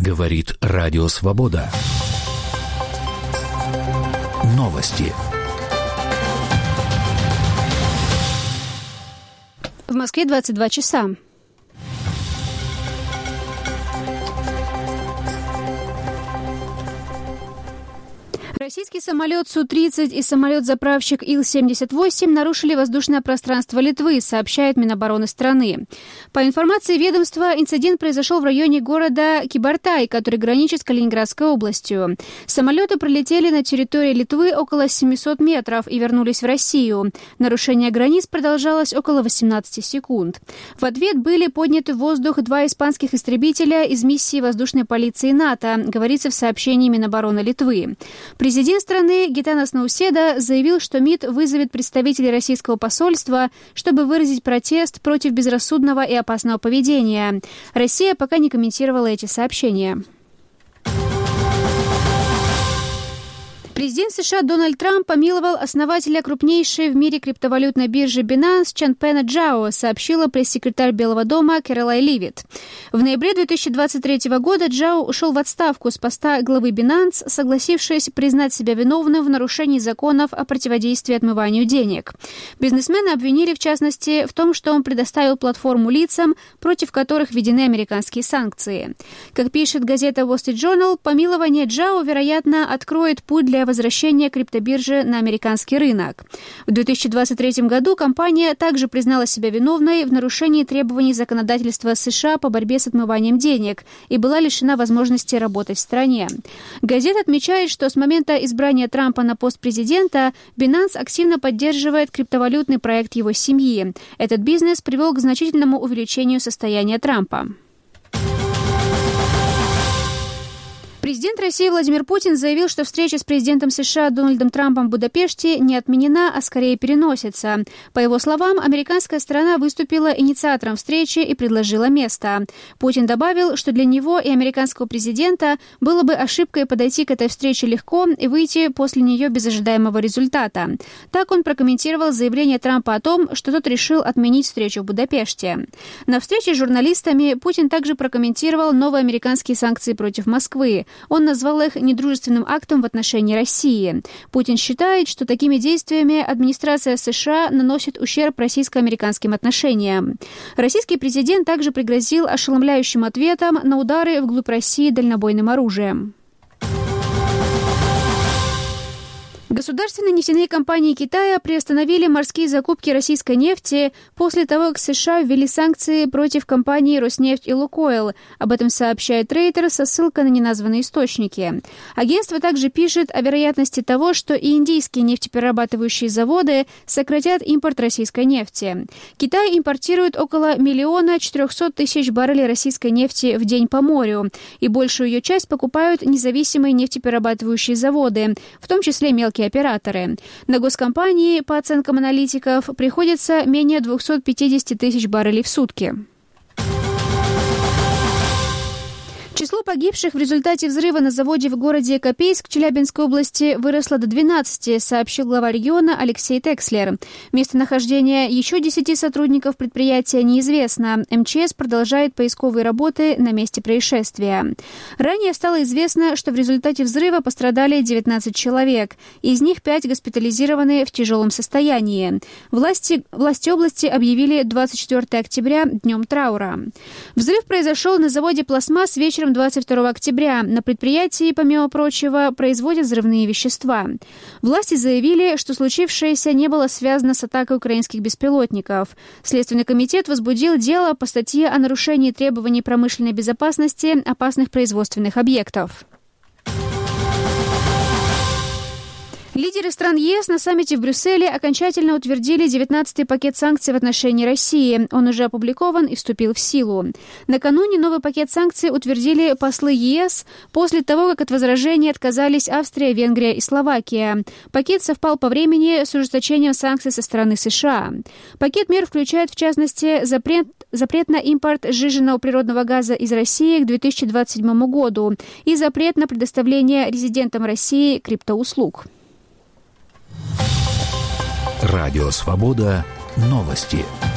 Говорит Радио Свобода. Новости. В Москве 22 часа. Российский самолет Су-30 и самолет-заправщик Ил-78 нарушили воздушное пространство Литвы, сообщает Минобороны страны. По информации ведомства, инцидент произошел в районе города Кибартай, который граничит с Калининградской областью. Самолеты пролетели на территории Литвы около 700 метров и вернулись в Россию. Нарушение границ продолжалось около 18 секунд. В ответ были подняты в воздух 2 испанских истребителя из миссии воздушной полиции НАТО, говорится в сообщении Минобороны Литвы. Президент страны Гитанас Науседа заявил, что МИД вызовет представителей российского посольства, чтобы выразить протест против безрассудного и опасного поведения. Россия пока не комментировала эти сообщения. Президент США Дональд Трамп помиловал основателя крупнейшей в мире криптовалютной биржи Binance Чанпена Джао, сообщила пресс-секретарь Белого дома Кэролайн Левитт. В ноябре 2023 года Джао ушел в отставку с поста главы Binance, согласившись признать себя виновным в нарушении законов о противодействии отмыванию денег. Бизнесмена обвинили, в частности, в том, что он предоставил платформу лицам, против которых введены американские санкции. Как пишет газета Wall Street Journal, помилование Джао, вероятно, откроет путь для возвращения криптобиржи на американский рынок. В 2023 году компания также признала себя виновной в нарушении требований законодательства США по борьбе с отмыванием денег и была лишена возможности работать в стране. Газета отмечает, что с момента избрания Трампа на пост президента Binance активно поддерживает криптовалютный проект его семьи. Этот бизнес привел к значительному увеличению состояния Трампа. Президент России Владимир Путин заявил, что встреча с президентом США Дональдом Трампом в Будапеште не отменена, а скорее переносится. По его словам, американская сторона выступила инициатором встречи и предложила место. Путин добавил, что для него и американского президента было бы ошибкой подойти к этой встрече легко и выйти после нее без ожидаемого результата. Так он прокомментировал заявление Трампа о том, что тот решил отменить встречу в Будапеште. На встрече с журналистами Путин также прокомментировал новые американские санкции против Москвы. Он назвал их недружественным актом в отношении России. Путин считает, что такими действиями администрация США наносит ущерб российско-американским отношениям. Российский президент также пригрозил ошеломляющим ответом на удары вглубь России дальнобойным оружием. Государственные нефтяные компании Китая приостановили морские закупки российской нефти после того, как США ввели санкции против компаний «Роснефть» и «Лукойл». Об этом сообщает Рейтер со ссылкой на неназванные источники. Агентство также пишет о вероятности того, что и индийские нефтеперерабатывающие заводы сократят импорт российской нефти. Китай импортирует около 1 400 000 баррелей российской нефти в день по морю, и большую ее часть покупают независимые нефтеперерабатывающие заводы, в том числе мелкие операторы. На госкомпании, по оценкам аналитиков, приходится менее 250 000 баррелей в сутки. Число погибших в результате взрыва на заводе в городе Копейск Челябинской области выросло до 12, сообщил глава региона Алексей Текслер. Местонахождение еще 10 сотрудников предприятия неизвестно. МЧС продолжает поисковые работы на месте происшествия. Ранее стало известно, что в результате взрыва пострадали 19 человек. Из них 5 госпитализированы в тяжелом состоянии. Власти области объявили 24 октября днем траура. Взрыв произошел на заводе «Пластмасс» вечером 22 октября. На предприятии, помимо прочего, производят взрывные вещества. Власти заявили, что случившееся не было связано с атакой украинских беспилотников. Следственный комитет возбудил дело по статье о нарушении требований промышленной безопасности опасных производственных объектов. Лидеры стран ЕС на саммите в Брюсселе окончательно утвердили 19-й пакет санкций в отношении России. Он уже опубликован и вступил в силу. Накануне новый пакет санкций утвердили послы ЕС после того, как от возражений отказались Австрия, Венгрия и Словакия. Пакет совпал по времени с ужесточением санкций со стороны США. Пакет мер включает, в частности, запрет на импорт сжиженного природного газа из России к 2027 году и запрет на предоставление резидентам России криптоуслуг. Радио Свобода. Новости.